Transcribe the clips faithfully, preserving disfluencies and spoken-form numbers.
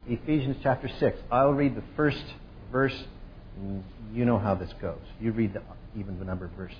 Ephesians chapter six. I'll read the first verse. And you know how this goes. You read the, even the number of verses.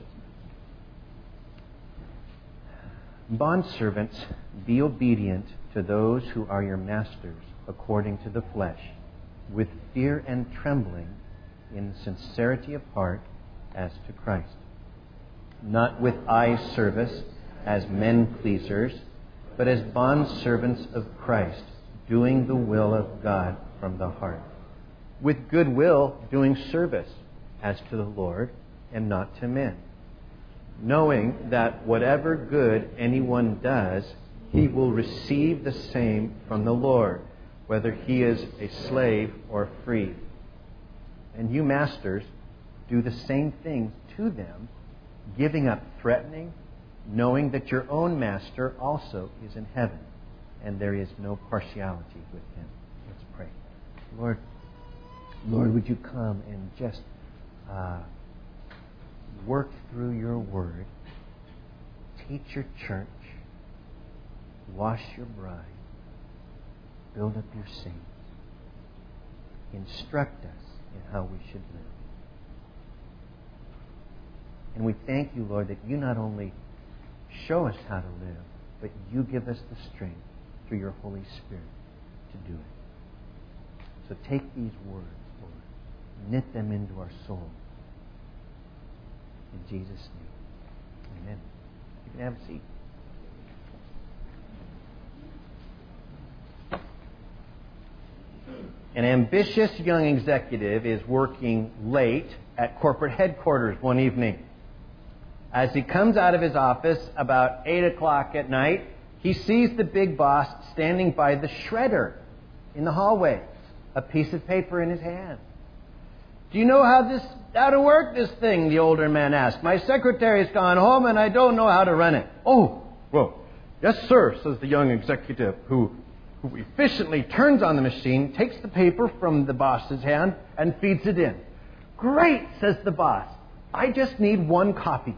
Bondservants, be obedient to those who are your masters according to the flesh, with fear and trembling, in sincerity of heart, as to Christ. Not with eye service as men pleasers, but as bondservants of Christ, doing the will of God from the heart. With good will, doing service as to the Lord and not to men, knowing that whatever good anyone does, he will receive the same from the Lord, whether he is a slave or free. And you masters, do the same things to them, giving up threatening, knowing that your own master also is in heaven, and there is no partiality with him. Let's pray. Lord, Lord, would you come and just uh, work through your word, teach your church, wash your bride, build up your saints, instruct us in how we should live. And we thank you, Lord, that you not only show us how to live, but you give us the strength through your Holy Spirit to do it. So take these words, Lord, knit them into our soul. In Jesus' name, amen. You can have a seat. An ambitious young executive is working late at corporate headquarters one evening. As he comes out of his office about eight o'clock at night, he sees the big boss standing by the shredder in the hallway, a piece of paper in his hand. Do you know how this how to work this thing? The older man asked. My secretary's gone home and I don't know how to run it. Oh, well, yes, sir, says the young executive, who, who efficiently turns on the machine, takes the paper from the boss's hand, and feeds it in. Great, says the boss. I just need one copy.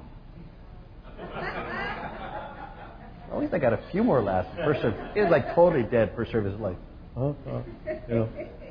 At least I got a few more laughs. First serve, he was like totally dead first serve his life. Huh? Huh? You know.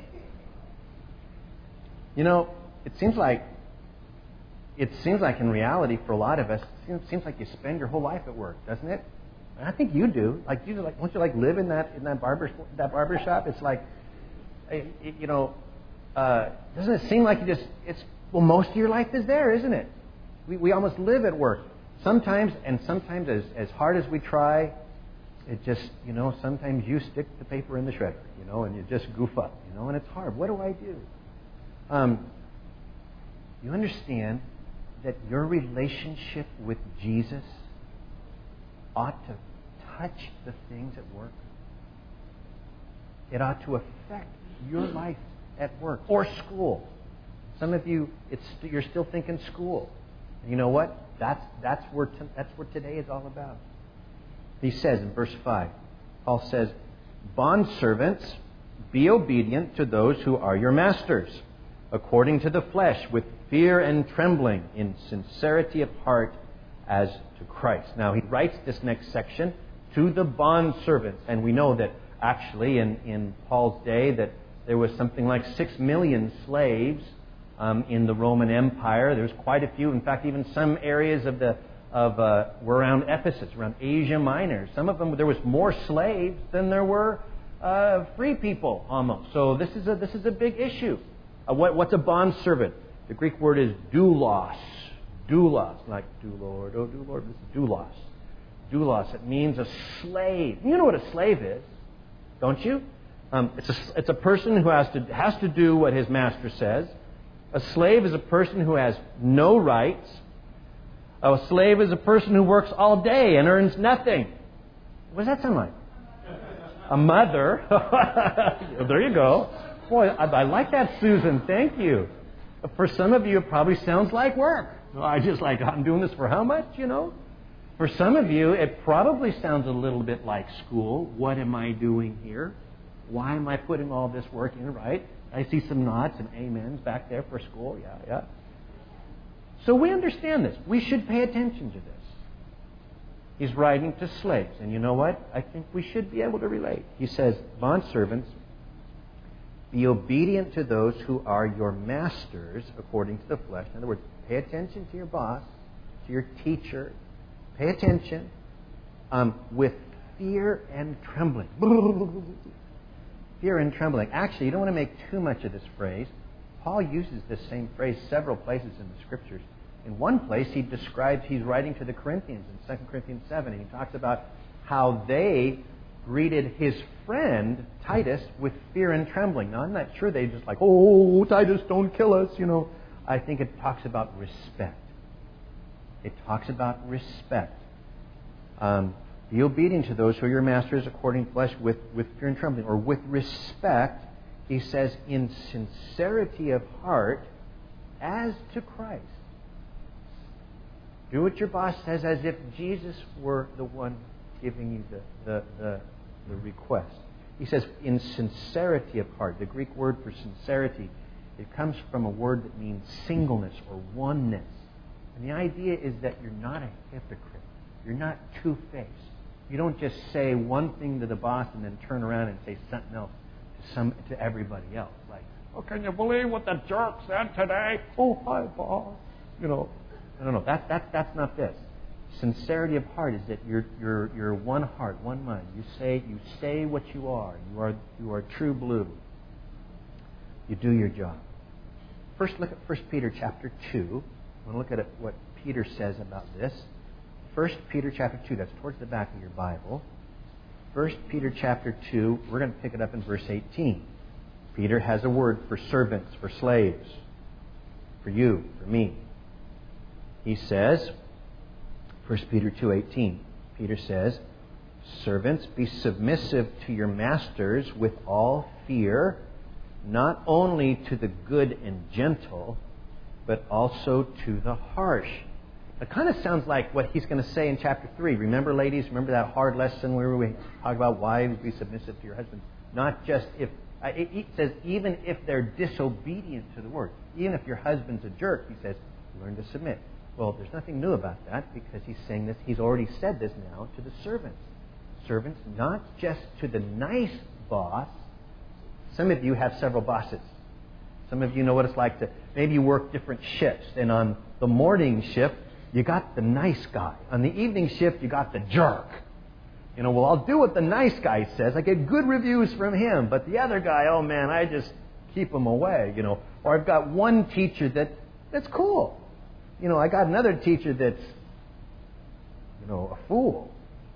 You know, it seems like it seems like in reality for a lot of us, it seems like you spend your whole life at work, doesn't it? And I think you do. Like you like, don't you like live in that in that barber that barber shop? It's like, it, it, you know, uh, doesn't it seem like you just it's well, most of your life is there, isn't it? We we almost live at work. Sometimes, and sometimes as, as hard as we try, it just, you know, sometimes you stick the paper in the shredder, you know, and you just goof up, you know, and it's hard. What do I do? Um, you understand that your relationship with Jesus ought to touch the things at work. It ought to affect your life at work or school. Some of you, it's you're still thinking school. And you know what? That's that's where t- that's what today is all about. He says in verse five, Paul says, "Bondservants, be obedient to those who are your masters, according to the flesh, with fear and trembling, in sincerity of heart, as to Christ." Now he writes this next section to the bondservants, and we know that actually in, in Paul's day that there was something like six million slaves Um, in the Roman Empire. There's quite a few. In fact, even some areas of the of uh, were around Ephesus, around Asia Minor. Some of them there was more slaves than there were uh, free people, almost. So this is a this is a big issue. Uh, what, what's a bondservant? The Greek word is doulos. Doulos, like do Lord, oh do Lord. This is doulos. Doulos. It means a slave. You know what a slave is, don't you? Um, it's a it's a person who has to has to do what his master says. A slave is a person who has no rights. A slave is a person who works all day and earns nothing. What does that sound like? A mother. There you go. Boy, I, I like that, Susan. Thank you. For some of you, it probably sounds like work. I just like, I'm doing this for how much, you know? For some of you, it probably sounds a little bit like school. What am I doing here? Why am I putting all this work in, right? I see some nods and amens back there for school. Yeah, yeah. So we understand this. We should pay attention to this. He's writing to slaves. And you know what? I think we should be able to relate. He says, bondservants, Be obedient to those who are your masters according to the flesh. In other words, pay attention to your boss, to your teacher. Pay attention um, with fear and trembling. Fear and trembling. Actually, you don't want to make too much of this phrase. Paul uses this same phrase several places in the Scriptures. In one place, he describes, he's writing to the Corinthians in Second Corinthians seven, and he talks about how they greeted his friend, Titus, with fear and trembling. Now, I'm not sure they just like, oh, Titus, don't kill us, you know. I think it talks about respect. It talks about respect. Um, be obedient to those who are your masters according to flesh with, with fear and trembling, or with respect. He says, in sincerity of heart, as to Christ. Do what your boss says as if Jesus were the one giving you the, the, the, the request. He says, in sincerity of heart. The Greek word for sincerity, it comes from a word that means singleness or oneness. And the idea is that you're not a hypocrite. You're not two-faced. You don't just say one thing to the boss and then turn around and say something else to some to everybody else. Like, oh, can you believe what the jerk said today? Oh, hi, boss. You know, no, no, no. That, that, that's not this. Sincerity of heart is that you're, you're, you're one heart, one mind. You say, you say what you are. You are, you are true blue. You do your job. First, look at First Peter chapter two. I want to look at it, what Peter says about this. First Peter chapter two. That's towards the back of your Bible. First Peter chapter two. We're going to pick it up in verse eighteen. Peter has a word for servants, for slaves, for you, for me. He says, First Peter two eighteen, Peter says, servants, be submissive to your masters with all fear, not only to the good and gentle, but also to the harsh. It kind of sounds like what he's going to say in chapter three. Remember, ladies, remember that hard lesson where we talk about wives, be submissive to your husbands. Not just if, uh, it, it says even if they're disobedient to the word. Even if your husband's a jerk, he says, learn to submit. Well, there's nothing new about that because he's saying this. He's already said this now to the servants. Servants, not just to the nice boss. Some of you have several bosses. Some of you know what it's like to, maybe you work different shifts. And on the morning shift, you got the nice guy. On the evening shift, you got the jerk. You know, well, I'll do what the nice guy says. I get good reviews from him. But the other guy, oh man, I just keep him away, you know. Or I've got one teacher that that's cool. You know, I got another teacher that's, you know, a fool.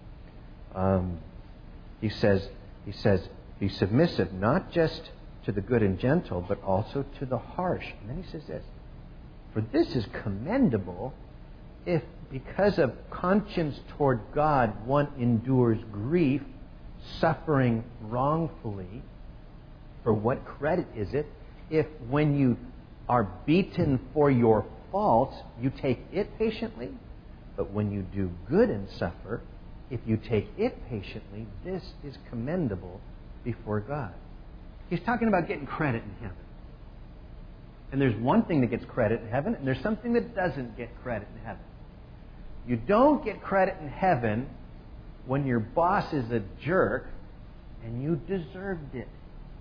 Um, he says, he says, be submissive, not just to the good and gentle, but also to the harsh. And then he says this, for this is commendable if, because of conscience toward God, one endures grief, suffering wrongfully. For what credit is it if when you are beaten for your faults, you take it patiently? But when you do good and suffer, if you take it patiently, this is commendable before God. He's talking about getting credit in heaven. And there's one thing that gets credit in heaven, and there's something that doesn't get credit in heaven. You don't get credit in heaven when your boss is a jerk and you deserved it.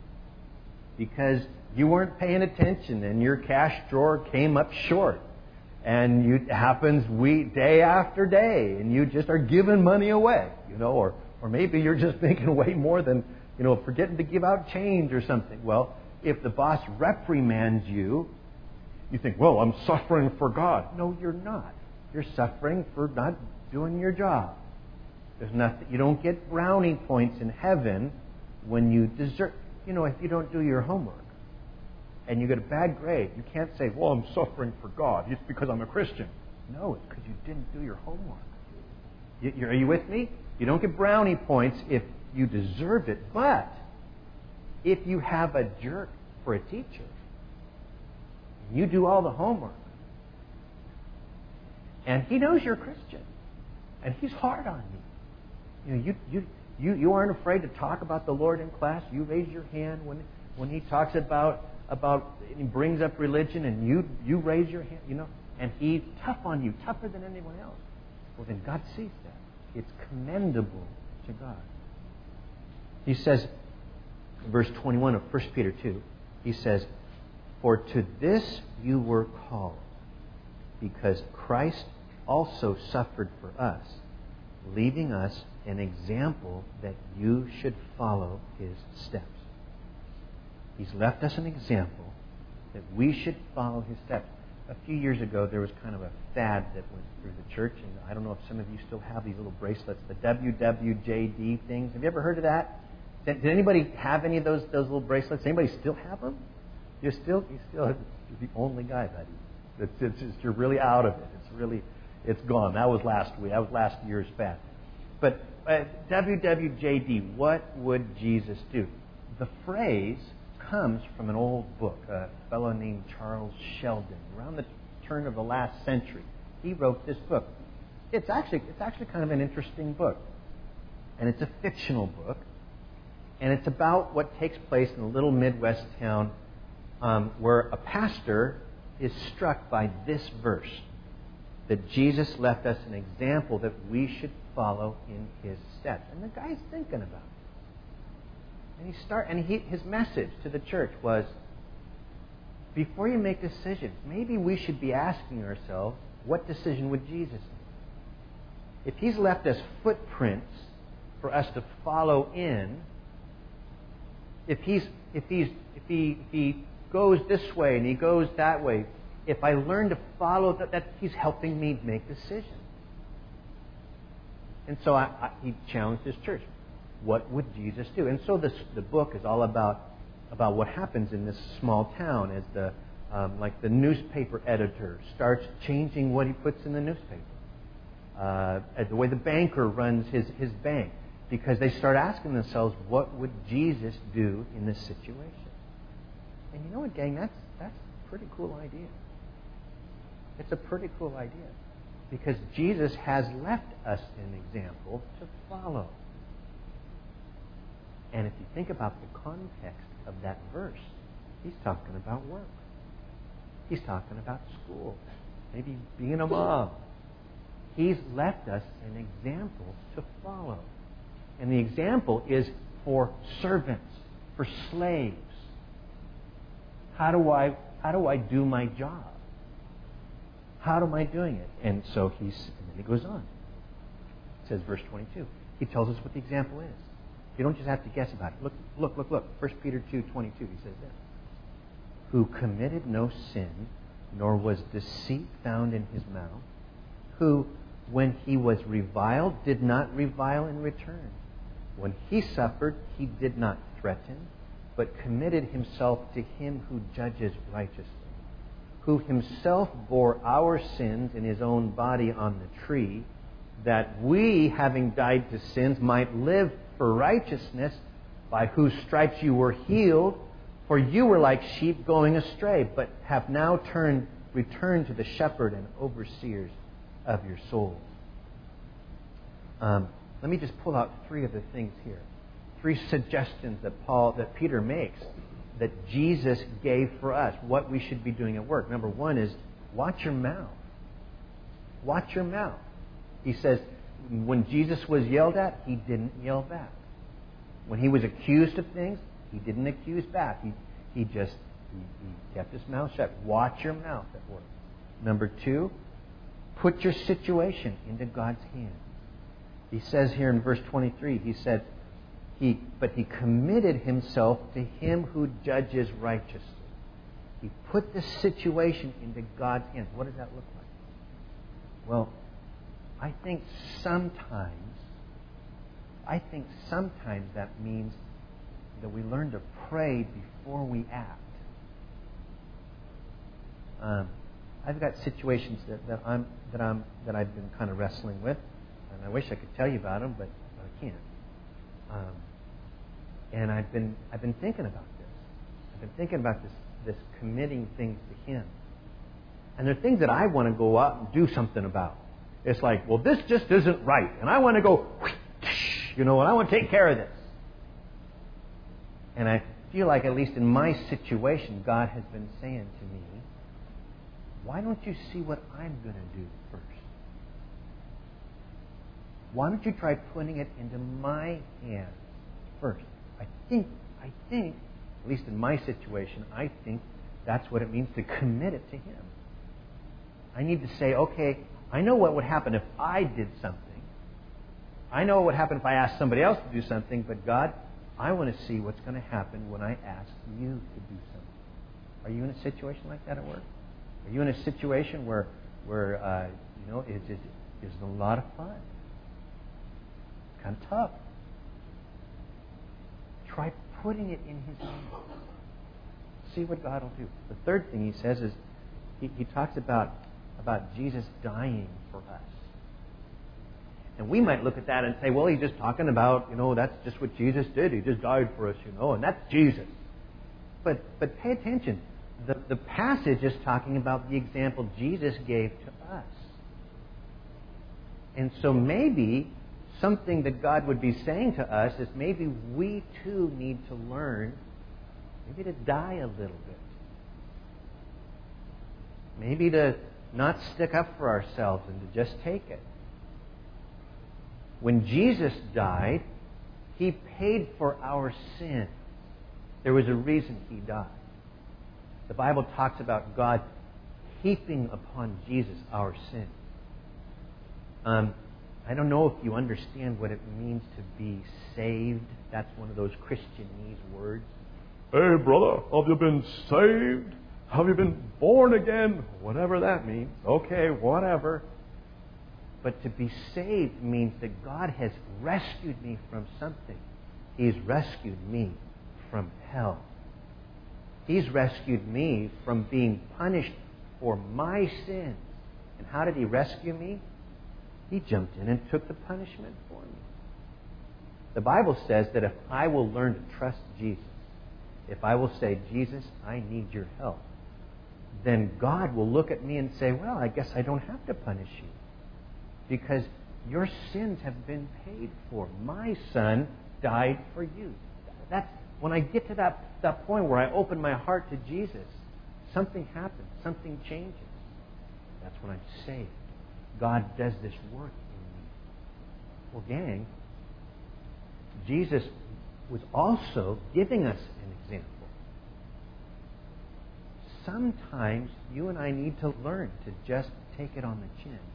Because you weren't paying attention and your cash drawer came up short. And you, it happens week, day after day, and you just are giving money away, you know, or, or maybe you're just making way more than, you know, forgetting to give out change or something. Well, if the boss reprimands you, you think, well, I'm suffering for God. No, you're not. You're suffering for not doing your job. There's nothing. You don't get brownie points in heaven when you deserve. You know, if you don't do your homework and you get a bad grade, you can't say, well, I'm suffering for God. It's because I'm a Christian. No, it's because you didn't do your homework. You, you, are you with me? You don't get brownie points if you deserve it. But if you have a jerk for a teacher, you do all the homework, and he knows you're a Christian, and he's hard on you. You know, you you you, you aren't afraid to talk about the Lord in class. You raise your hand when when he talks about about he brings up religion, and you you raise your hand. You know, and he's tough on you, tougher than anyone else. Well, then God sees that. It's commendable to God. He says, verse twenty-one of First Peter two, he says, "For to this you were called, because Christ also suffered for us, leaving us an example that you should follow his steps." He's left us an example that we should follow his steps. A few years ago, there was kind of a fad that went through the church, and I don't know if some of you still have these little bracelets, the W W J D things. Have you ever heard of that? Did, did anybody have any of those those little bracelets? Anybody still have them? You're still you still you're the only guy, buddy. It's, it's just, you're really out of it. It's really it's gone. That was last week. That was last year's fad. But uh, W W J D, what would Jesus do? The phrase comes from an old book, a fellow named Charles Sheldon. Around the turn of the last century, he wrote this book. It's actually it's actually kind of an interesting book, and it's a fictional book, and it's about what takes place in a little Midwest town um, where a pastor is struck by this verse that Jesus left us an example that we should follow in his steps, and the guy's thinking about it. And he start, and he, his message to the church was, before you make decisions, maybe we should be asking ourselves, what decision would Jesus make? If he's left us footprints for us to follow in, if he's if he's if he if he goes this way and he goes that way, if I learn to follow that, that he's helping me make decisions. And so I, I, he challenged his church. What would Jesus do? And so this, the book is all about about what happens in this small town as the um, like the newspaper editor starts changing what he puts in the newspaper, uh, the way the banker runs his his bank, because they start asking themselves, what would Jesus do in this situation? And you know what, gang? That's that's a pretty cool idea. It's a pretty cool idea, because Jesus has left us an example to follow. And if you think about the context of that verse, he's talking about work. He's talking about school. Maybe being a mom. He's left us an example to follow. And the example is for servants, for slaves. How do I how do I do my job? How am I doing it? And so he's and then he goes on. It says verse twenty-two. He tells us what the example is. You don't just have to guess about it. Look, look, look, look. First Peter two twenty-two, he says this. Who committed no sin, nor was deceit found in his mouth. Who, when he was reviled, did not revile in return. When he suffered, he did not threaten, but committed himself to him who judges righteously. Who himself bore our sins in his own body on the tree, that we, having died to sins, might live for righteousness, by whose stripes you were healed. For you were like sheep going astray, but have now turned, returned to the shepherd and overseers of your souls. Um, let me just pull out three of the things here. Three suggestions that Paul, that Peter makes, that Jesus gave for us, what we should be doing at work. Number one is, watch your mouth. Watch your mouth. He says, when Jesus was yelled at, he didn't yell back. When he was accused of things, he didn't accuse back. He he just he, he kept his mouth shut. Watch your mouth at work. Number two, put your situation into God's hand. He says here in verse twenty-three, he said, he but he committed himself to him who judges righteously. He put the situation into God's hands. What does that look like? Well, I think sometimes, I think sometimes that means that we learn to pray before we act. Um, I've got situations that, that I'm that I'm that I've been kind of wrestling with, and I wish I could tell you about them, but I can't. Um, and I've been I've been thinking about this. I've been thinking about this this committing things to Him, and there are things that I want to go out and do something about. It's like, well, this just isn't right, and I want to go, you know, and I want to take care of this. And I feel like, at least in my situation, God has been saying to me, why don't you see what I'm going to do first? Why don't you try putting it into my hands first? I think I think, at least in my situation, I think that's what it means to commit it to Him. I need to say, okay, I know what would happen if I did something. I know what would happen if I asked somebody else to do something, but God, I want to see what's going to happen when I ask you to do something. Are you in a situation like that at work? Are you in a situation where, where uh, you know, it's, it's, it's a lot of fun? It's kind of tough. Try putting it in His hands. See what God will do. The third thing He says is, He, he talks about, about Jesus dying for us. And we might look at that and say, well, He's just talking about, you know, that's just what Jesus did. He just died for us, you know, and that's Jesus. But but pay attention. The, the passage is talking about the example Jesus gave to us. And so maybe something that God would be saying to us is maybe we too need to learn maybe to die a little bit. Maybe to not stick up for ourselves and to just take it. When Jesus died, He paid for our sin. There was a reason He died. The Bible talks about God heaping upon Jesus our sin. Um, I don't know if you understand what it means to be saved. That's one of those Christianese words. Hey, brother, have you been saved? Have you been born again? Whatever that means. Okay, whatever. But to be saved means that God has rescued me from something. He's rescued me from hell. He's rescued me from being punished for my sins. And how did He rescue me? He jumped in and took the punishment for me. The Bible says that if I will learn to trust Jesus, if I will say, Jesus, I need your help, then God will look at me and say, well, I guess I don't have to punish you, because your sins have been paid for. My Son died for you. That's when I get to that, that point where I open my heart to Jesus, something happens, something changes. That's when I'm saved. God does this work in me. Well, gang, Jesus was also giving us an example. Sometimes you and I need to learn to just take it on the chin.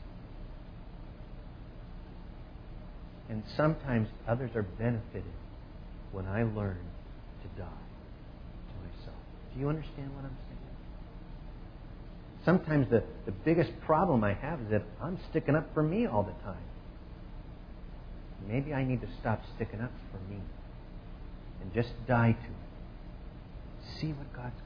And sometimes others are benefited when I learn to die to myself. Do you understand what I'm saying? Sometimes the, the biggest problem I have is that I'm sticking up for me all the time. Maybe I need to stop sticking up for me and just die to it. See what God's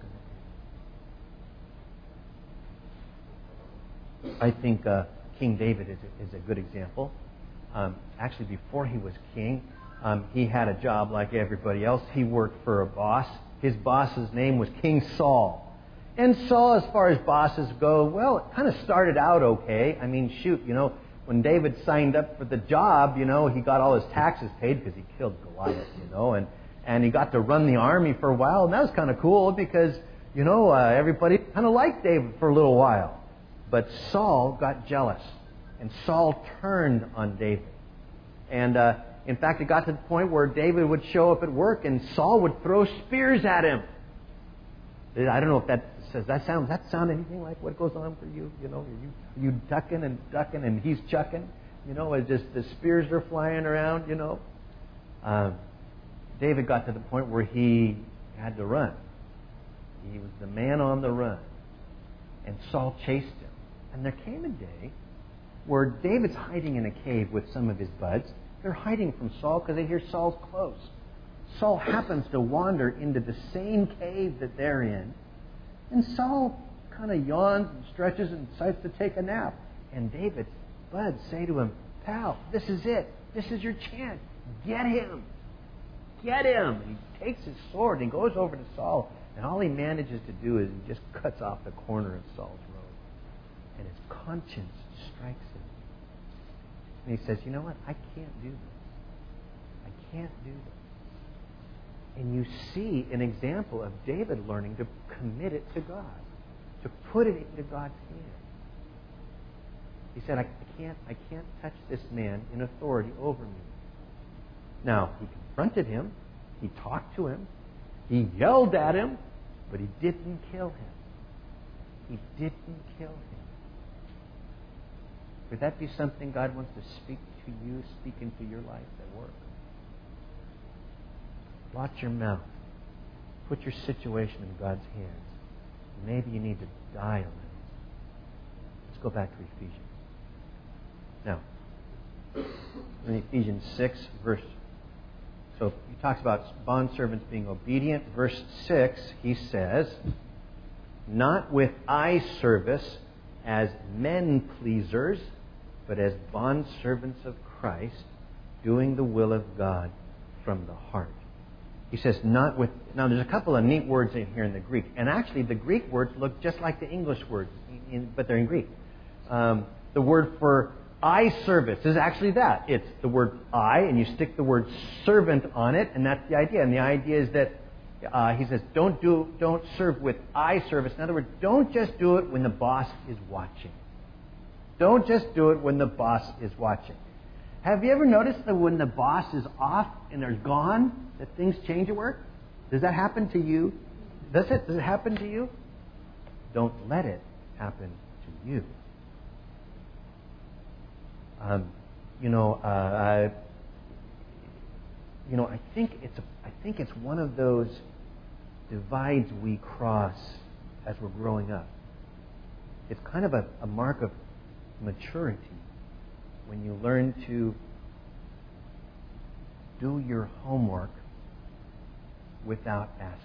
going to do. I think uh, King David is a, is a good example. Um, actually, before he was king, um, he had a job like everybody else. He worked for a boss. His boss's name was King Saul. And Saul, as far as bosses go, well, it kind of started out okay. I mean, shoot, you know, when David signed up for the job, you know, he got all his taxes paid because he killed Goliath, you know, and, and he got to run the army for a while. And that was kind of cool because, you know, uh, everybody kind of liked David for a little while. But Saul got jealous. And Saul turned on David. And uh, in fact, it got to the point where David would show up at work and Saul would throw spears at him. I don't know if that says that sound that sound anything like what goes on for you. You know, are you are you ducking and ducking and he's chucking. You know, it's just the spears are flying around. You know, um, David got to the point where he had to run. He was the man on the run, and Saul chased him. And there came a day where David's hiding in a cave with some of his buds. They're hiding from Saul because they hear Saul's close. Saul happens to wander into the same cave that they're in. And Saul kind of yawns and stretches and decides to take a nap. And David's buds say to him, pal, this is it. This is your chance. Get him. Get him. And he takes his sword and he goes over to Saul. And all he manages to do is he just cuts off the corner of Saul's robe. And his conscience strikes him. And he says, you know what? I can't do this. I can't do this. And you see an example of David learning to commit it to God, to put it into God's hands. He said, I can't, I can't touch this man in authority over me. Now, he confronted him. He talked to him. He yelled at him, but he didn't kill him. He didn't kill him. Could that be something God wants to speak to you, speak into your life at work? Watch your mouth. Put your situation in God's hands. Maybe you need to die a little. Let's go back to Ephesians. Now, in Ephesians six, verse... So he talks about bondservants being obedient. Verse six, he says, not with eye service as men pleasers, but as bondservants of Christ, doing the will of God from the heart. He says, not with... Now, there's a couple of neat words in here in the Greek. And actually, the Greek words look just like the English words, in, but they're in Greek. Um, the word for eye service is actually that. It's the word eye, and you stick the word servant on it, and that's the idea. And the idea is that uh, he says, don't do, don't serve with eye service. In other words, don't just do it when the boss is watching. Don't just do it when the boss is watching. Have you ever noticed that when the boss is off and they're gone, that things change at work? Does that happen to you? Does it? Does it happen to you? Don't let it happen to you. Um, you know, uh, I, you know, I think it's a, I think it's one of those divides we cross as we're growing up. It's kind of a, a mark of maturity when you learn to do your homework without asking.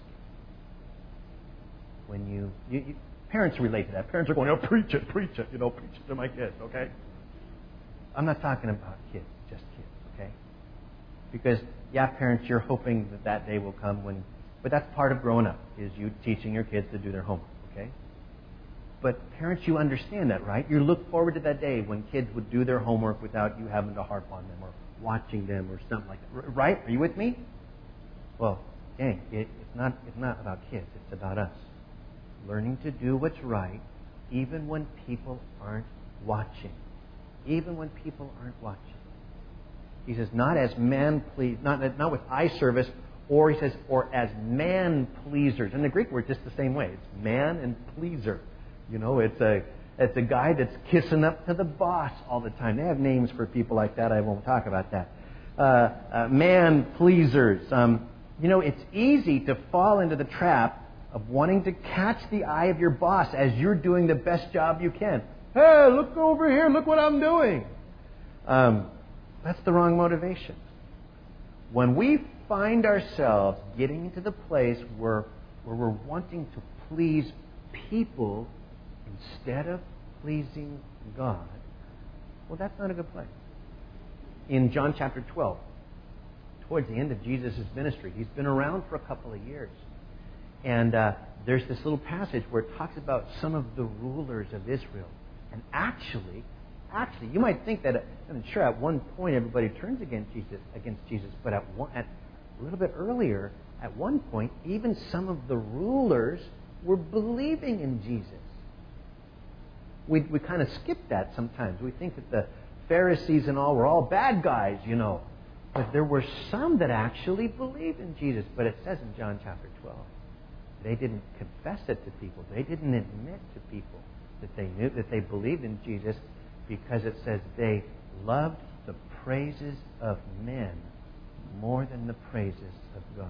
When you, you, you parents relate to that. Parents are going, oh, preach it, preach it, you know, preach it to my kids, okay? I'm not talking about kids, just kids, okay? Because, yeah, parents, you're hoping that that day will come when... But that's part of growing up, is you teaching your kids to do their homework, okay? But parents, you understand that, right? You look forward to that day when kids would do their homework without you having to harp on them or watching them or something like that. Right? Are you with me? Well, gang, it, it's not it's not about kids. It's about us. Learning to do what's right even when people aren't watching. Even when people aren't watching. He says, not as man please, not, not with eye service, or he says, or as man pleasers. And the Greek word just the same way. It's man and pleaser. You know, it's a it's a guy that's kissing up to the boss all the time. They have names for people like that. I won't talk about that. Uh, uh, man pleasers. Um, you know, it's easy to fall into the trap of wanting to catch the eye of your boss as you're doing the best job you can. Hey, look over here. Look what I'm doing. Um, that's the wrong motivation. When we find ourselves getting into the place where, where we're wanting to please people instead of pleasing God, well, that's not a good place. In John chapter twelve, towards the end of Jesus' ministry, he's been around for a couple of years. And uh, there's this little passage where it talks about some of the rulers of Israel. And actually, actually, you might think that, I'm sure at one point everybody turns against Jesus, against Jesus, but at, one, at a little bit earlier, at one point, even some of the rulers were believing in Jesus. We we kind of skip that sometimes. We think that the Pharisees and all were all bad guys, you know. But there were some that actually believed in Jesus. But it says in John chapter twelve, they didn't confess it to people. They didn't admit to people that they knew that they believed in Jesus, because it says they loved the praises of men more than the praises of God.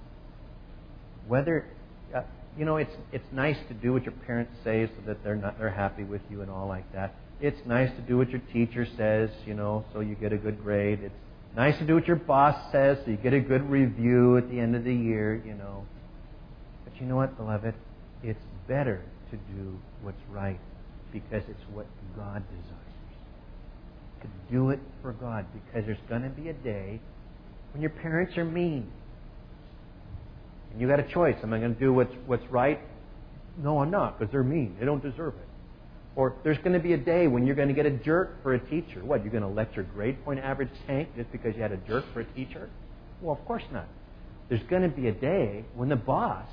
Whether uh, you know, it's it's nice to do what your parents say so that they're not they're happy with you and all like that. It's nice to do what your teacher says, you know, so you get a good grade. It's nice to do what your boss says so you get a good review at the end of the year, you know. But you know what, beloved? It's better to do what's right because it's what God desires. To do it for God, because there's going to be a day when your parents are mean. And you got a choice. Am I going to do what's what's right? No, I'm not, because they're mean. They don't deserve it. Or there's going to be a day when you're going to get a jerk for a teacher. What, you're going to let your grade point average tank just because you had a jerk for a teacher? Well, of course not. There's going to be a day when the boss,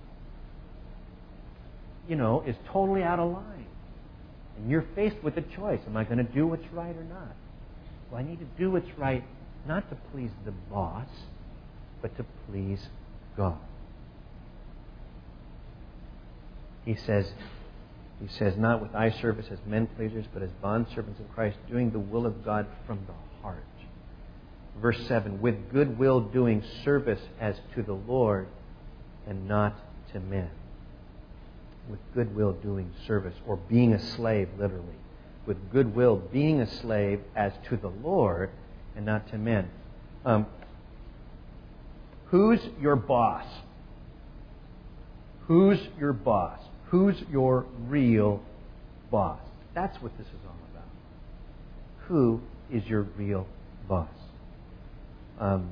you know, is totally out of line. And you're faced with a choice. Am I going to do what's right or not? Well, I need to do what's right, not to please the boss, but to please God. He says, he says, not with eye service as men pleasers, but as bondservants in Christ, doing the will of God from the heart. Verse seven, with good will doing service as to the Lord and not to men. With good will doing service, or being a slave, literally. With good will being a slave as to the Lord and not to men. Um, who's your boss? Who's your boss? Who's your real boss? That's what this is all about. Who is your real boss? Um,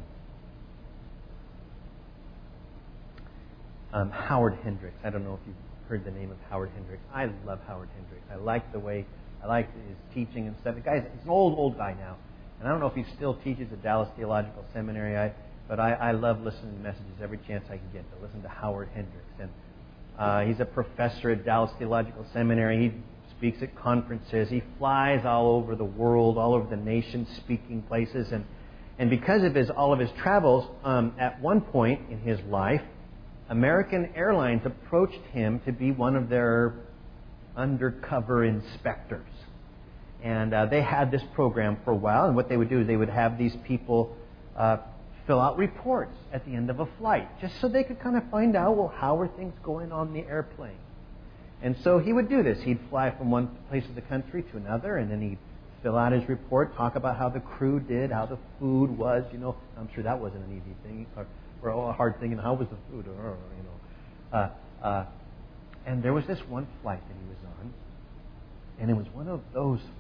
um, Howard Hendricks. I don't know if you've heard the name of Howard Hendricks. I love Howard Hendricks. I like the way, I like his teaching and stuff. The guy's he's an old, old guy now. And I don't know if he still teaches at Dallas Theological Seminary, I, but I, I love listening to messages every chance I can get to listen to Howard Hendricks. And uh, he's a professor at Dallas Theological Seminary. He speaks at conferences. He flies all over the world, all over the nation, speaking places. And And because of his all of his travels, um, at one point in his life, American Airlines approached him to be one of their undercover inspectors. And uh, they had this program for a while, and what they would do is they would have these people uh, fill out reports at the end of a flight, just so they could kind of find out, well, how are things going on the airplane? And so he would do this. He'd fly from one place of the country to another, and then he'd fill out his report, talk about how the crew did, how the food was. You know, I'm sure that wasn't an easy thing, or, or a hard thing. And how was the food? Or, you know, uh, uh, and there was this one flight that he was on, and it was one of those flights,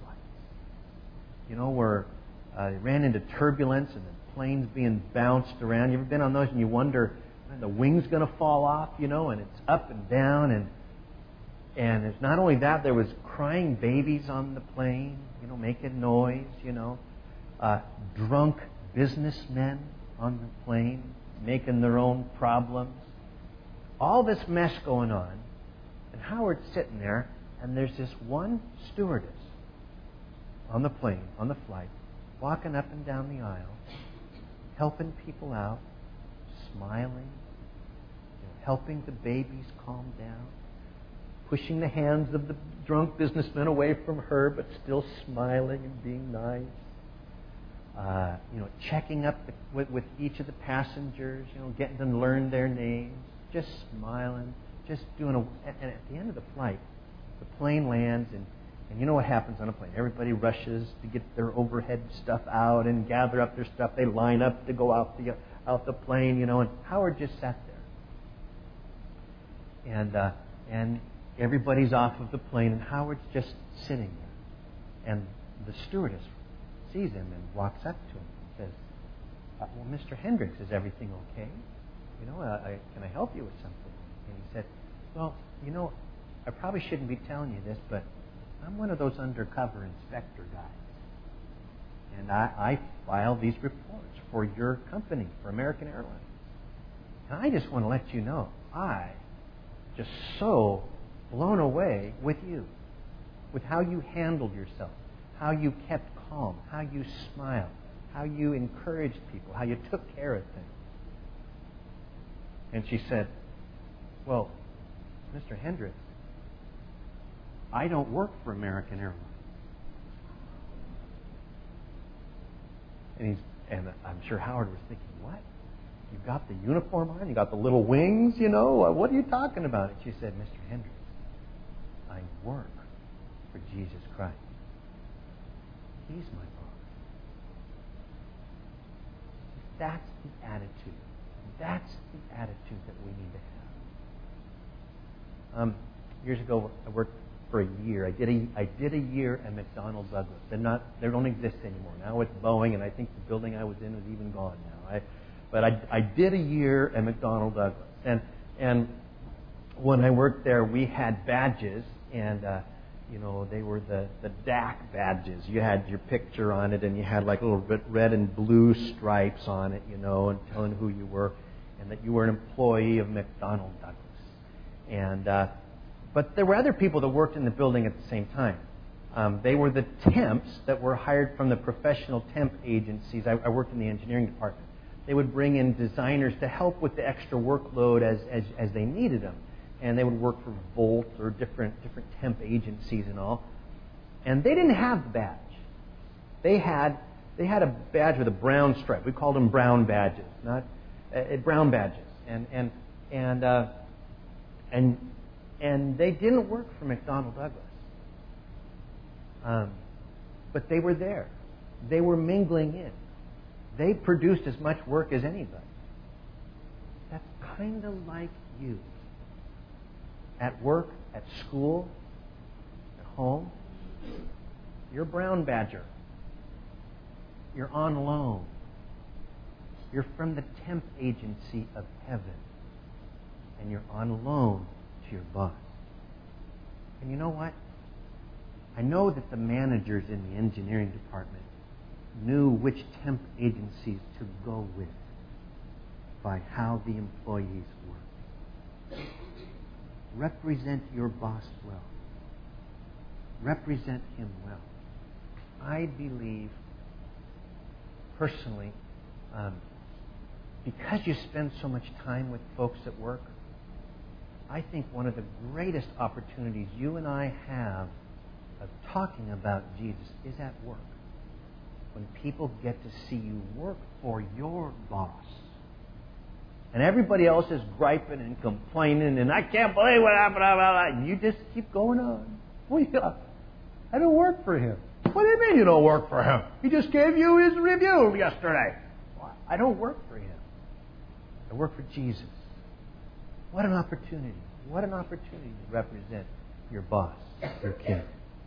you know, where uh, they ran into turbulence and the plane's being bounced around. You ever been on those and you wonder, the wing's going to fall off, you know, and it's up and down, and and it's not only that, there was crying babies on the plane, you know, making noise, you know. Uh, drunk businessmen on the plane, making their own problems. All this mess going on. And Howard's sitting there, and there's this one stewardess on the plane, on the flight, walking up and down the aisle, helping people out, smiling, you know, helping the babies calm down, pushing the hands of the drunk businessmen away from her, but still smiling and being nice. Uh, you know, checking up the, with, with each of the passengers, you know, getting them to learn their names, just smiling, just doing a... And at the end of the flight, the plane lands, and, and you know what happens on a plane. Everybody rushes to get their overhead stuff out and gather up their stuff. They line up to go out the, out the plane, you know, and Howard just sat there. And, uh, and everybody's off of the plane, and Howard's just sitting there. And the stewardess sees him and walks up to him and says, uh, well, Mister Hendricks, is everything okay? You know, uh, I, can I help you with something? And he said, well, you know, I probably shouldn't be telling you this, but I'm one of those undercover inspector guys. And I, I file these reports for your company, for American Airlines. And I just want to let you know, I just so blown away with you, with how you handled yourself, how you kept calm, how you smiled, how you encouraged people, how you took care of things. And she said, well, Mister Hendricks, I don't work for American Airlines. And he's, and I'm sure Howard was thinking, what? You've got the uniform on, you got the little wings, you know, what are you talking about? And she said, Mister Hendricks, I work for Jesus Christ. He's my boss. That's the attitude. That's the attitude that we need to have. Um, years ago, I worked for a year. I did a I did a year at McDonnell Douglas. They're not. They don't exist anymore. Now it's Boeing, and I think the building I was in is even gone now. I, but I I did a year at McDonnell Douglas, and and when I worked there, we had badges, and uh, you know, they were the, the D A C badges. You had your picture on it, and you had like little red and blue stripes on it, you know, and telling who you were, and that you were an employee of McDonnell Douglas. And uh, but there were other people that worked in the building at the same time. Um, they were the temps that were hired from the professional temp agencies. I, I worked in the engineering department. they would bring in designers to help with the extra workload as, as, as they needed them. And they would work for Volt or different, different temp agencies and all. And they didn't have the badge. They had, they had a badge with a brown stripe. We called them brown badges, not uh, brown badges. And, and, and, uh, and, and they didn't work for McDonnell Douglas. Um, but they were there. They were mingling in. They produced as much work as anybody. That's kind of like you. At work, at school, at home, you're a brown badger. You're on loan. You're from the temp agency of heaven. And you're on loan to your boss. And you know what? I know that the managers in the engineering department knew which temp agencies to go with by how the employees work. Represent your boss well. Represent him well. I believe, personally, um, because you spend so much time with folks at work, I think one of the greatest opportunities you and I have of talking about Jesus is at work. When people get to see you work for your boss. And everybody else is griping and complaining, and I can't believe what happened, blah, blah, blah. And you just keep going on. Well, yeah, I don't work for him. What do you mean you don't work for him? He just gave you his review yesterday. Well, I don't work for him. I work for Jesus. What an opportunity. What an opportunity to represent your boss, your king.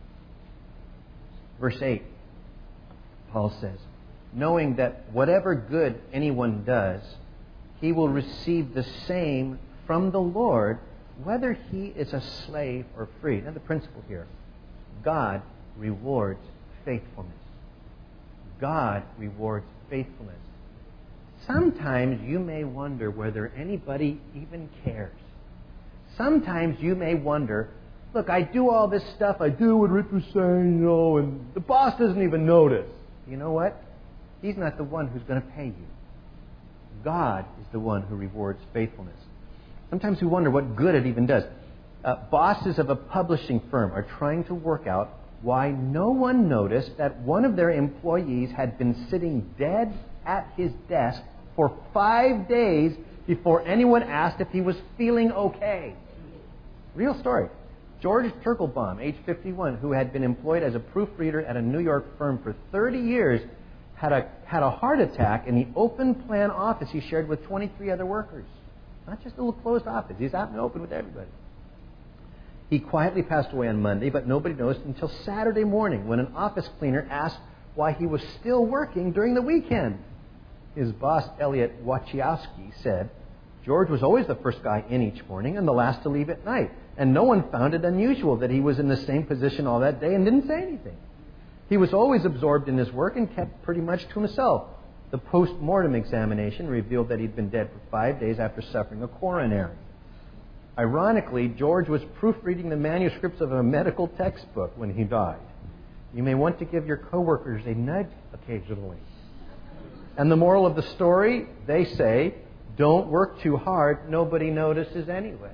Verse eight, Paul says, knowing that whatever good anyone does, he will receive the same from the Lord, whether he is a slave or free. Now the principle here, God rewards faithfulness. God rewards faithfulness. Sometimes you may wonder whether anybody even cares. Sometimes you may wonder, look, I do all this stuff, I do what Rich was saying, you know, and the boss doesn't even notice. You know what? He's not the one who's going to pay you. God is the one who rewards faithfulness. Sometimes we wonder what good it even does. Uh, bosses of a publishing firm are trying to work out why no one noticed that one of their employees had been sitting dead at his desk for five days before anyone asked if he was feeling okay. Real story. George Turkelbaum, age fifty-one, who had been employed as a proofreader at a New York firm for thirty years, had a, had a heart attack in the open plan office he shared with twenty-three other workers. Not just a little closed office. He's out in the open with everybody. He quietly passed away on Monday, but nobody noticed until Saturday morning when an office cleaner asked why he was still working during the weekend. His boss, Elliot Wachowski, said, George was always the first guy in each morning and the last to leave at night, and no one found it unusual that he was in the same position all that day and didn't say anything. He was always absorbed in his work and kept pretty much to himself. The post-mortem examination revealed that he'd been dead for five days after suffering a coronary. Ironically, George was proofreading the manuscripts of a medical textbook when he died. You may want to give your coworkers a nudge occasionally. And the moral of the story, they say, don't work too hard, nobody notices anyway.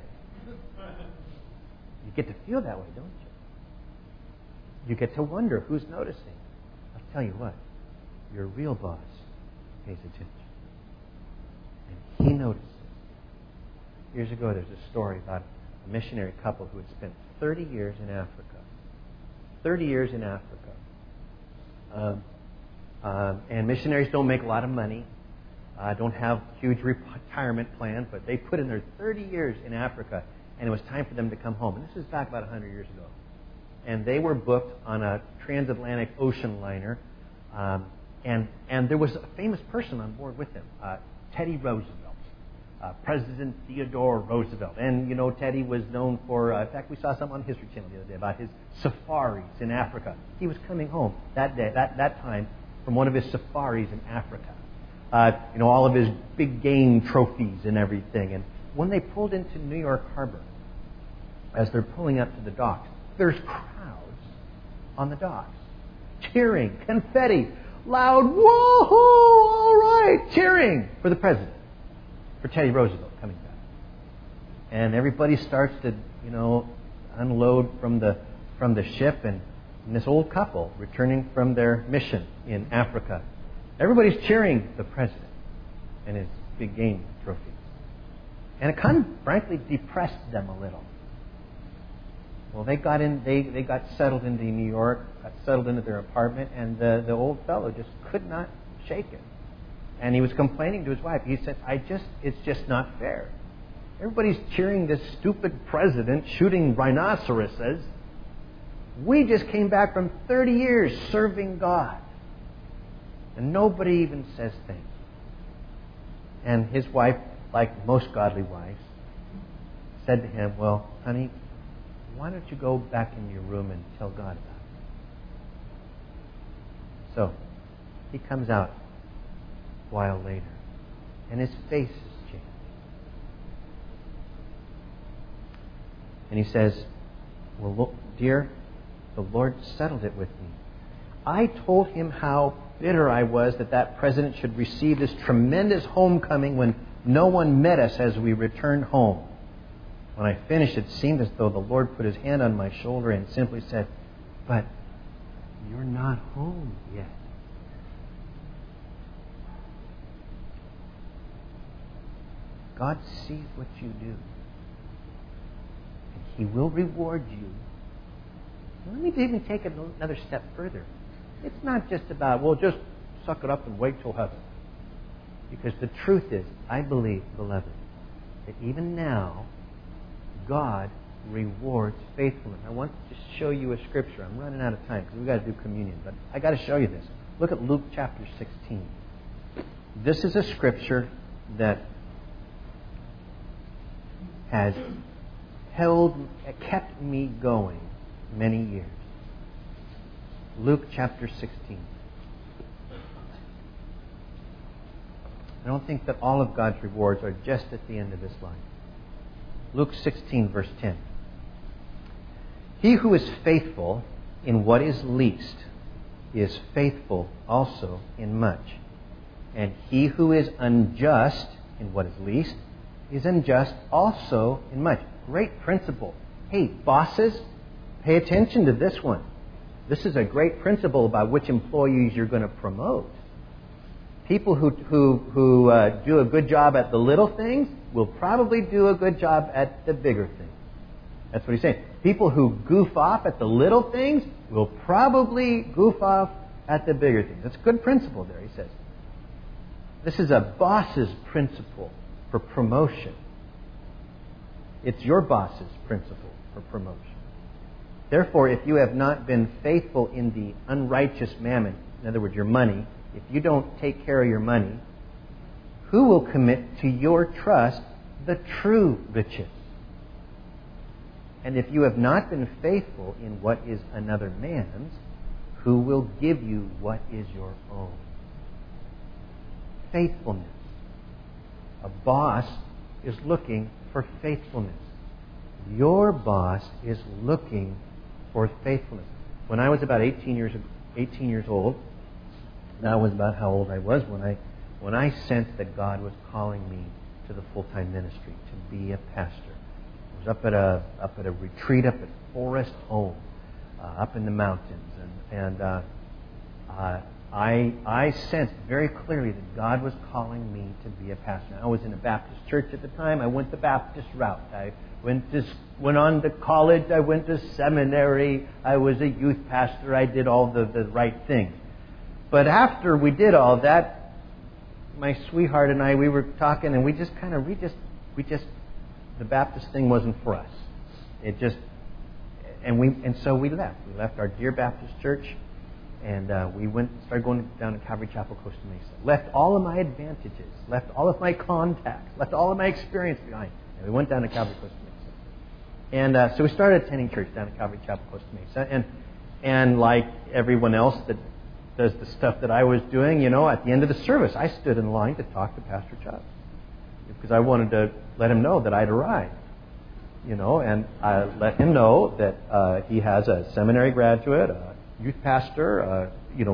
You get to feel that way, don't you? You get to wonder who's noticing. I'll tell you what, your real boss pays attention. And he notices. Years ago, there's a story about a missionary couple who had spent thirty years in Africa. thirty years in Africa. Um, um, and missionaries don't make a lot of money, uh, don't have huge retirement plans, but they put in their thirty years in Africa, and it was time for them to come home. And this is back about one hundred years ago. And they were booked on a transatlantic ocean liner, um, and, and there was a famous person on board with them, uh, Teddy Roosevelt. Uh, President Theodore Roosevelt. And, you know, Teddy was known for, uh, in fact, we saw something on History Channel the other day about his safaris in Africa. He was coming home that day, that, that time, from one of his safaris in Africa. Uh, you know, all of his big game trophies and everything. And when they pulled into New York Harbor, as they're pulling up to the docks, there's crowds on the docks, cheering, confetti. loud, whoa, all right, cheering for the president, for Teddy Roosevelt coming back. And everybody starts to, you know, unload from the from the ship, and, and this old couple returning from their mission in Africa. Everybody's cheering the president and his big game trophies. And it kind of, frankly, depressed them a little. Well, they got in. They, they got settled into New York, got settled into their apartment, and the, the old fellow just could not shake it. And he was complaining to his wife. He said, "I just, it's just not fair. Everybody's cheering this stupid president shooting rhinoceroses. We just came back from thirty years serving God, and nobody even says thank you." And his wife, like most godly wives, said to him, "Well, honey, why don't you go back in your room and tell God about it?" So, he comes out a while later, and his face has changed. And he says, "Well, look, dear, the Lord settled it with me. I told him how bitter I was that that president should receive this tremendous homecoming when no one met us as we returned home. When I finished, it seemed as though the Lord put his hand on my shoulder and simply said, 'But you're not home yet.'" God sees what you do, and He will reward you. Let me even take it another step further. It's not just about, well, just suck it up and wait till heaven. Because the truth is, I believe, beloved, that even now, God rewards faithfulness. I want to just show you a scripture. I'm running out of time because we've got to do communion. But I got to show you this. Look at Luke chapter sixteen. This is a scripture that has held, kept me going many years. Luke chapter sixteen. I don't think that all of God's rewards are just at the end of this life. Luke sixteen, verse ten. "He who is faithful in what is least is faithful also in much. And he who is unjust in what is least is unjust also in much." Great principle. Hey, bosses, pay attention to this one. This is a great principle about which employees you're going to promote. People who who who uh, do a good job at the little things will probably do a good job at the bigger things. That's what he's saying. People who goof off at the little things will probably goof off at the bigger things. That's a good principle there, he says. This is a boss's principle for promotion. It's your boss's principle for promotion. Therefore, if you have not been faithful in the unrighteous mammon, in other words, your money, if you don't take care of your money, who will commit to your trust the true riches? And if you have not been faithful in what is another man's, who will give you what is your own? Faithfulness. A boss is looking for faithfulness. Your boss is looking for faithfulness. When I was about eighteen years eighteen years old, that was about how old I was when I when I sensed that God was calling me to the full-time ministry, to be a pastor. I was up at a up at a retreat up at Forest Home, uh, up in the mountains, and and uh, uh, I I sensed very clearly that God was calling me to be a pastor. I was in a Baptist church at the time. I went the Baptist route. I went to went on to college. I went to seminary. I was a youth pastor. I did all the, the right things. But after we did all that, my sweetheart and I, we were talking, and we just kind of, we just, we just, the Baptist thing wasn't for us. It just, and we, and so we left. We left our dear Baptist church, and uh, we went, started going down to Calvary Chapel, Costa Mesa. Left all of my advantages, left all of my contacts, left all of my experience behind, and we went down to Calvary, Costa Mesa. And uh, so we started attending church down at Calvary Chapel, Costa Mesa, and and like everyone else that does the stuff that I was doing, you know, at the end of the service, I stood in line to talk to Pastor Chuck because I wanted to let him know that I'd arrived, you know, and I let him know that uh, he has a seminary graduate, a youth pastor, uh, you know,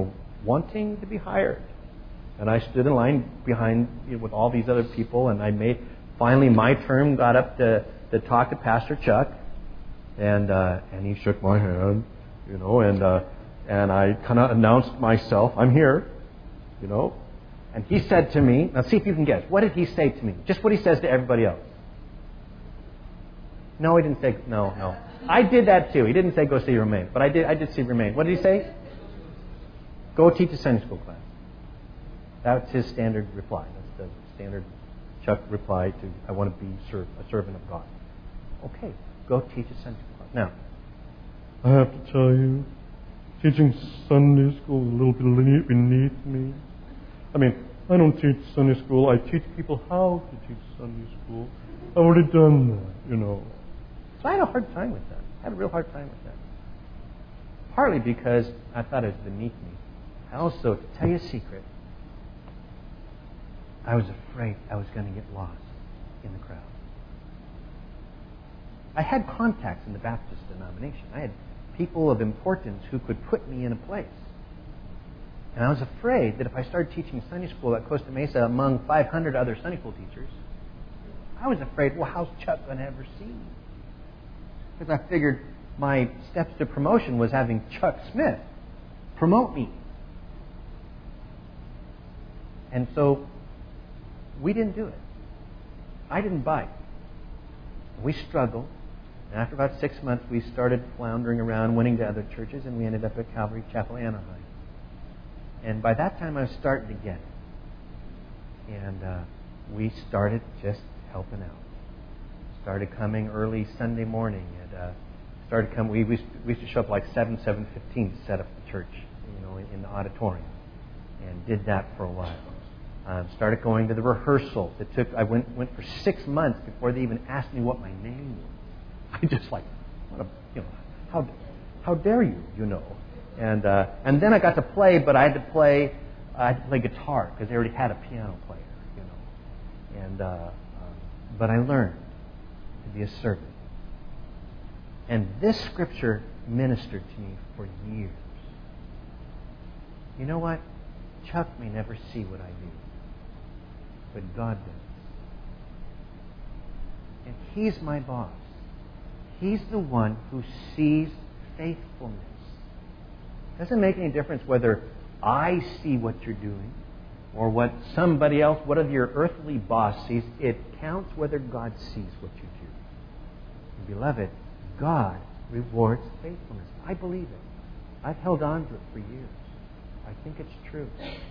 wanting to be hired. And I stood in line behind you know, with all these other people, and I made, finally my term got up to, to talk to Pastor Chuck, and uh, and he shook my hand, you know, and uh, and I kind of announced myself, I'm here, you know. And he said to me, now see if you can guess, what did he say to me? Just what he says to everybody else. No, he didn't say, no, no. I did that too. He didn't say go see Romaine, but I did I did see Romaine. What did he say? Go teach a Sunday school class. That's his standard reply. That's the standard Chuck reply to, I want to be serv- a servant of God. Okay, go teach a Sunday school class. Now, I have to tell you, teaching Sunday school is a little bit beneath me. I mean, I don't teach Sunday school. I teach people how to teach Sunday school. I've already done that, you know. So I had a hard time with that. I had a real hard time with that. Partly because I thought it was beneath me. I also, to tell you a secret, I was afraid I was going to get lost in the crowd. I had contacts in the Baptist denomination. I had people of importance who could put me in a place. And I was afraid that if I started teaching Sunday school at Costa Mesa among five hundred other Sunday school teachers, I was afraid, well, how's Chuck going to ever see me? Because I figured my steps to promotion was having Chuck Smith promote me. And so we didn't do it. I didn't bite. We struggled. And after about six months, we started floundering around, winning to other churches, and we ended up at Calvary Chapel, Anaheim. And by that time, I was starting to get it. And uh, we started just helping out. Started coming early Sunday morning. And uh, started coming. We used, to, we used to show up like seven, seven fifteen to set up the church, you know, in, in the auditorium, and did that for a while. Um, started going to the rehearsal. It took. I went went for six months before they even asked me what my name was. I just like, what a, you know, how how dare you, you know? And uh, and then I got to play, but I had to play. I had to play guitar because they already had a piano player, you know. And uh, um, but I learned to be a servant. And this scripture ministered to me for years. You know what? Chuck may never see what I do, but God does. And He's my boss. He's the one who sees faithfulness. It doesn't make any difference whether I see what you're doing or what somebody else, what your earthly boss sees. It counts whether God sees what you do. And beloved, God rewards faithfulness. I believe it. I've held on to it for years. I think it's true.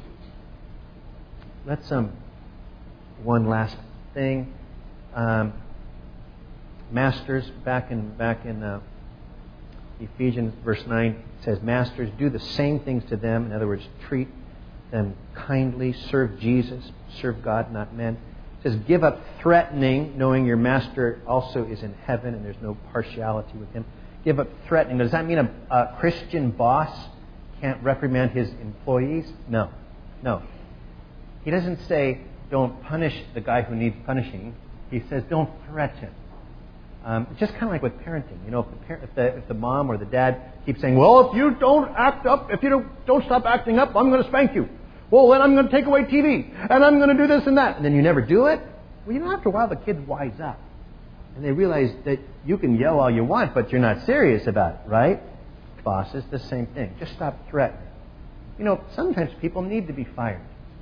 Let's um one last thing. Um, masters, back in back in uh, Ephesians verse nine, it says, "Masters, do the same things to them." In other words, treat them kindly, serve Jesus, serve God, not men. It says, "Give up threatening, knowing your master also is in heaven, and there's no partiality with him." Give up threatening. Does that mean a, a Christian boss can't reprimand his employees? No. No. He doesn't say, don't punish the guy who needs punishing. He says, don't threaten. Um, it's just kind of like with parenting. You know, if the, par- if, the, if the mom or the dad keeps saying, well, if you don't act up, if you don't, don't stop acting up, I'm going to spank you. Well, then I'm going to take away T V. And I'm going to do this and that. And then you never do it. Well, you know, after a while, the kids wise up. And they realize that you can yell all you want, but you're not serious about it, right? Bosses, the same thing. Just stop threatening. You know, sometimes people need to be fired.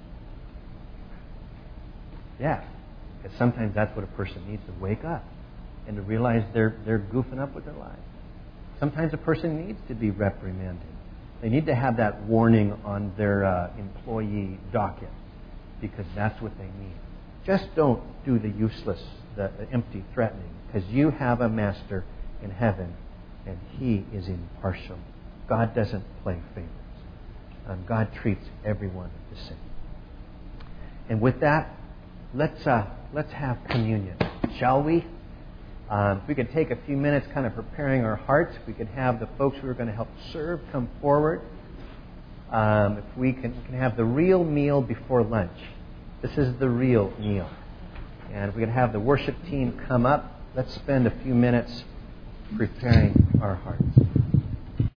Yeah, because sometimes that's what a person needs to wake up and to realize they're they're goofing up with their lives. Sometimes a person needs to be reprimanded. They need to have that warning on their uh, employee docket because that's what they need. Just don't do the useless, the, the empty threatening, because you have a master in heaven and He is impartial. God doesn't play favorites. Um, God treats everyone the same. And with that, let's uh, let's have communion, shall we? Um, if we could take a few minutes kind of preparing our hearts, if we could have the folks who are going to help serve come forward. Um, if we can, can have the real meal before lunch. This is the real meal. And if we could have the worship team come up, let's spend a few minutes preparing our hearts.